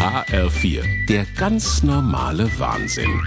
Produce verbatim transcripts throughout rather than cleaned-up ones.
H R vier, der ganz normale Wahnsinn.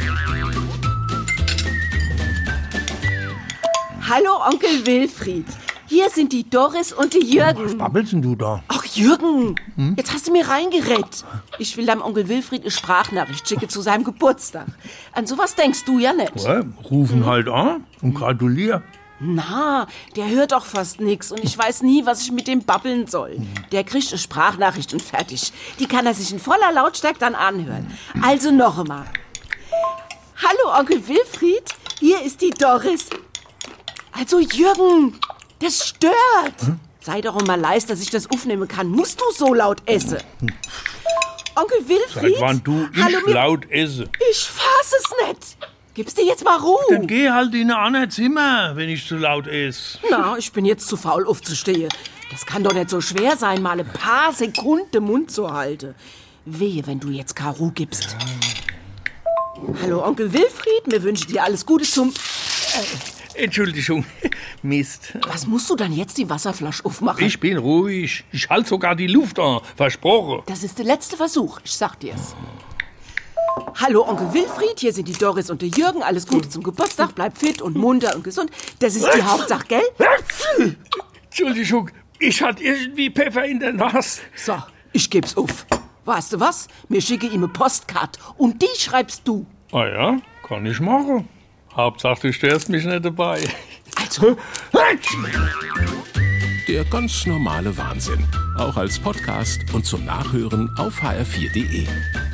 Hallo, Onkel Wilfried. Hier sind die Doris und die Jürgen. Was babbelst denn du da? Ach, Jürgen, hm? Jetzt hast du mir reingerettet. Ich will deinem Onkel Wilfried eine Sprachnachricht schicken zu seinem Geburtstag. An sowas denkst du ja nicht. Ja, rufen hm? halt an und gratulier. Na, der hört doch fast nix und ich weiß nie, was ich mit dem babbeln soll. Der kriegt eine Sprachnachricht und fertig. Die kann er sich in voller Lautstärke dann anhören. Also noch einmal. Hallo, Onkel Wilfried, hier ist die Doris. Also, Jürgen, das stört. Hm? Sei doch mal leise, dass ich das aufnehmen kann. Musst du so laut essen? Hm. Onkel Wilfried? Seit wann du ich hallo, laut esse? Ich fass es nicht. Gibst dir jetzt mal Ruhe? Dann geh halt in ein anderes Zimmer, wenn ich zu laut esse. Na, ich bin jetzt zu faul aufzustehen. Das kann doch nicht so schwer sein, mal ein paar Sekunden den Mund zu halten. Wehe, wenn du jetzt keine Ruhe gibst. Ja. Hallo, Onkel Wilfried, mir wünsche dir alles Gute zum... Äh, Entschuldigung, Mist. Was musst du dann jetzt die Wasserflasche aufmachen? Ich bin ruhig. Ich halte sogar die Luft an. Versprochen. Das ist der letzte Versuch, ich sag dir's. Hallo, Onkel Wilfried, hier sind die Doris und der Jürgen. Alles Gute zum Geburtstag, bleib fit und munter und gesund. Das ist die Hauptsache, gell? Entschuldigung, ich hatte irgendwie Pfeffer in der Nase. So, ich geb's auf. Weißt du was? Mir schicke ihm eine Postkarte und die schreibst du. Ah ja, kann ich machen. Hauptsache, du störst mich nicht dabei. Also... Der ganz normale Wahnsinn. Auch als Podcast und zum Nachhören auf h r vier punkt d e.